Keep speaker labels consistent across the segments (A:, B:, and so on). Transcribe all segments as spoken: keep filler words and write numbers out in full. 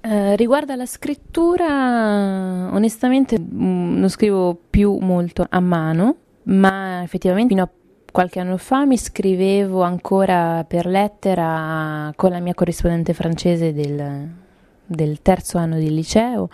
A: Eh, riguardo alla scrittura, onestamente mm, non scrivo più molto a mano, ma effettivamente fino a qualche anno fa mi scrivevo ancora per lettera con la mia corrispondente francese del, del terzo anno di liceo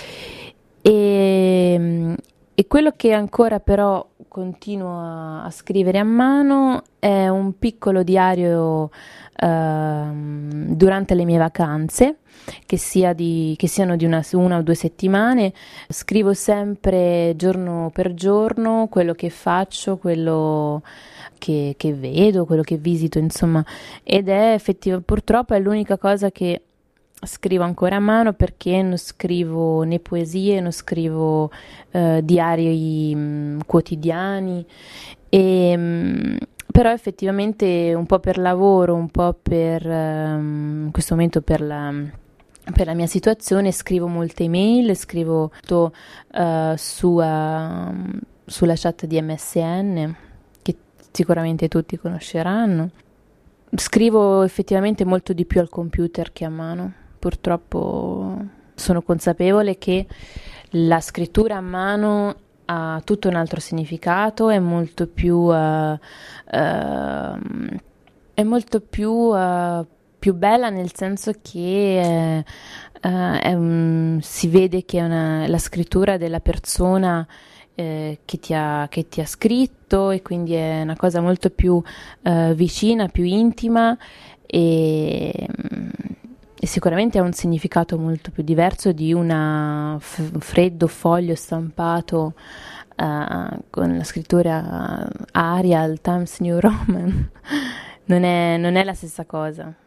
A: e, e quello che ancora però continuo a, a scrivere a mano è un piccolo diario ehm, durante le mie vacanze, che, sia di, che siano di una, una o due settimane. Scrivo sempre giorno per giorno quello che faccio, quello che, che vedo, quello che visito, insomma, ed è effettivamente, purtroppo è l'unica cosa che scrivo ancora a mano, perché non scrivo né poesie, non scrivo eh, diari mh, quotidiani, e, mh, però effettivamente un po' per lavoro, un po' per ehm, in questo momento per la, per la mia situazione scrivo molte email, scrivo tutto, eh, su, eh, sulla chat di M S N, che sicuramente tutti conosceranno. Scrivo effettivamente molto di più al computer che a mano. Purtroppo sono consapevole che la scrittura a mano ha tutto un altro significato, è molto più, eh, ehm, è molto più, eh, più bella, nel senso che eh, eh, è un- si vede che è una- la scrittura della persona eh, che ti ha, che ti ha scritto, e quindi è una cosa molto più eh, vicina, più intima, e, e sicuramente ha un significato molto più diverso di una f- freddo foglio stampato eh, con la scrittura Arial, Times New Roman. Non è, non è la stessa cosa.